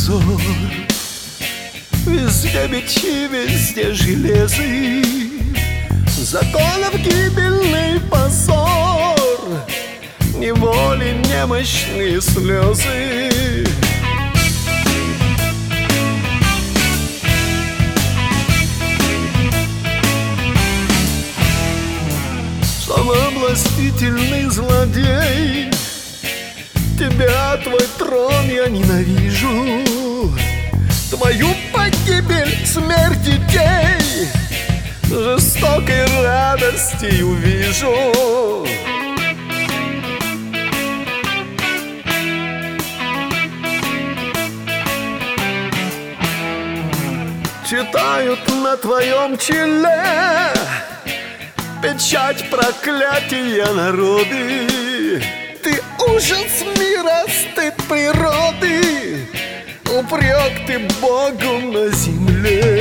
позор. Везде меч и везде железы, законов гибельный позор, неволи немощные слезы. Самовластительный злодей, тебя, твой трон я ненавижу, твою погибель, смерть детей жестокой радости увижу. Читают на твоем челе печать проклятия народы. Ты ужас мира, стыд природы, упрек ты Богу на земле.